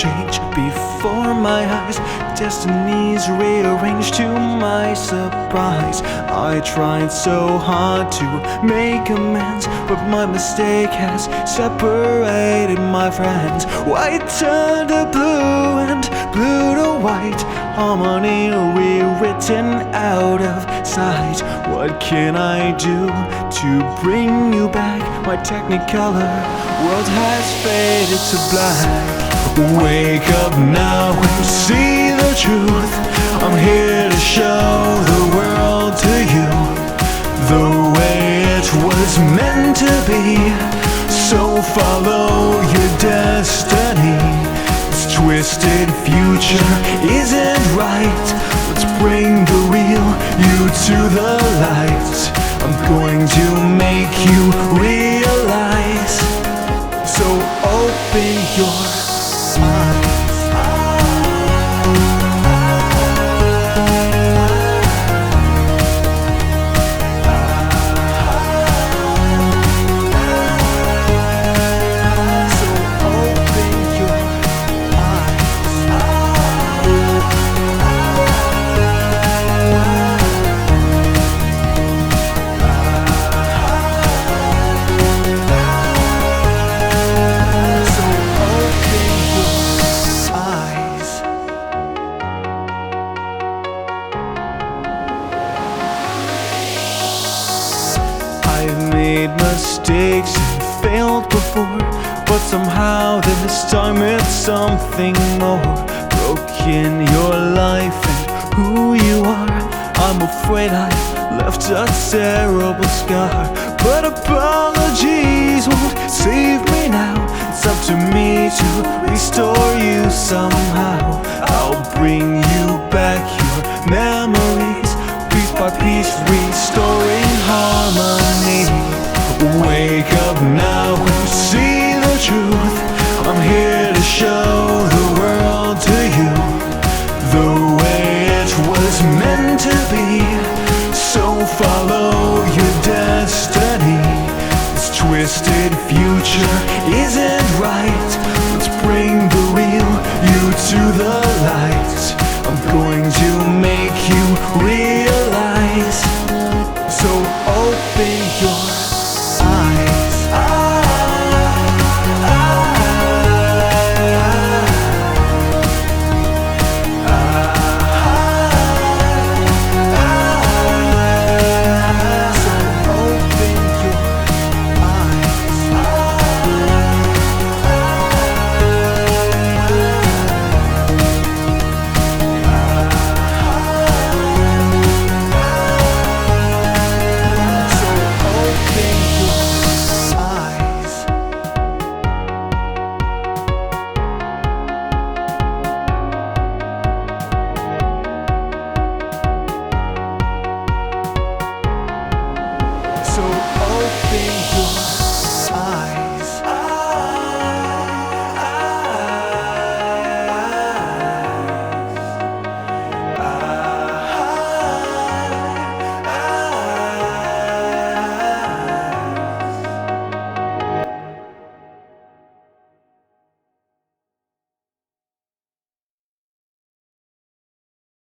change before my eyes. Destiny's rearranged to my surprise. I tried so hard to make amends, but my mistake has separated my friends. White turned to blue and blue to white, harmony rewritten out of sight. What can I do to bring you back? My technicolor world has faded to black. Wake up now and see the truth. I'm here to show the world to you the way it was meant to be. So follow your destiny. This twisted future isn't right. Let's bring the real you to the light. I'm going to make you realize. So open your eyes. I've made mistakes and failed before, but somehow this time it's something more. Broken your life and who you are. I'm afraid I left a terrible scar, but apologies won't save me now. It's up to me to restore you somehow. I'll bring you back your memories, piece by piece restore.